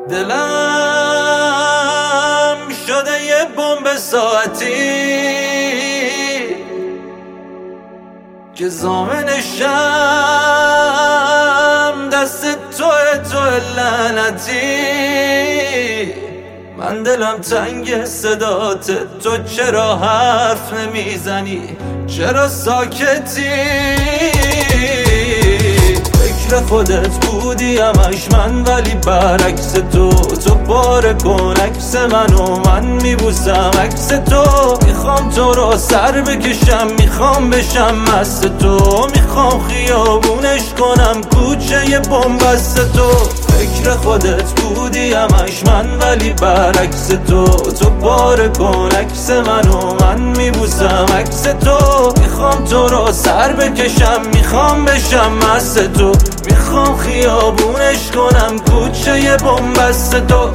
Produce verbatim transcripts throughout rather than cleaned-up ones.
دلم شده یه بمب ساعتی که زامنشم دست توه تو لعنتی. من دلم تنگ صدات، تو چرا حرف نمیزنی؟ چرا ساکتی؟ فکر خودت بودی همش من، ولی برعکس تو. تو پاره کن عکس منو، من میبوسم عکس تو. میخوام تو رو سر بکشم، میخوام بشم مست تو. میخوام خیابونش کنم کوچه ی بنبست تو. فکر خودت بودی همش من، ولی برعکس تو. تو پاره کن عکس منو، من میبوسم عکس تو. میخوام تو رو سر بکشم، میخوام بشم مست تو. میخوام خیابونش کنم کوچه ی بنبست تو.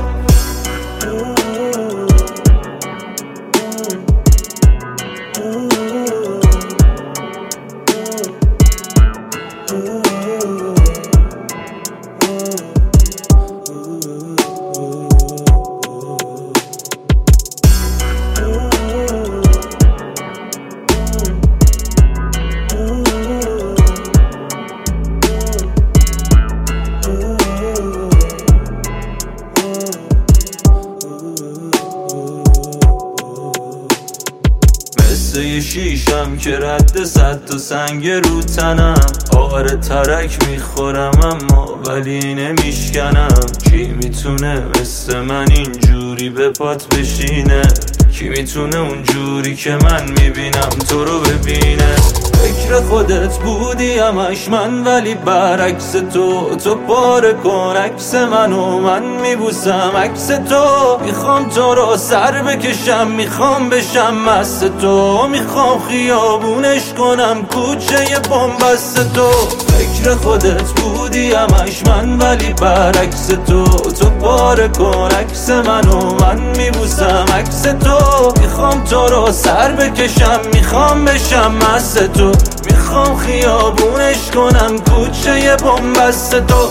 مثل یه شیشم که رد صد تا سنگ رو تنم. آره ترک میخورم اما ولی نمیشکنم. کی میتونه مثل من اینجوری به پات بشینه؟ کی میتونه اونجوری که من میبینم تو رو ببینه؟ فکر خودت بودی همش من، ولی برعکس تو. تو پاره کن عکس منو، من میبوسم عکس تو. میخوام تو رو سر بکشم، میخوام بشم مست تو. میخوام خیابونش کنم کوچه ی بنبست تو. فکر خودت بودی همش من، ولی برعکس تو. تو پاره کن عکس منو، من میبوسم عکس تو. میخوام تو رو سر بکشم، میخوام بشم مست تو. میخوام خیابونش کنم کوچه ی بنبست تو.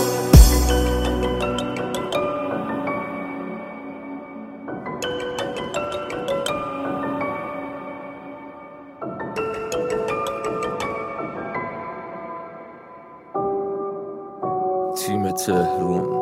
تیم تهرون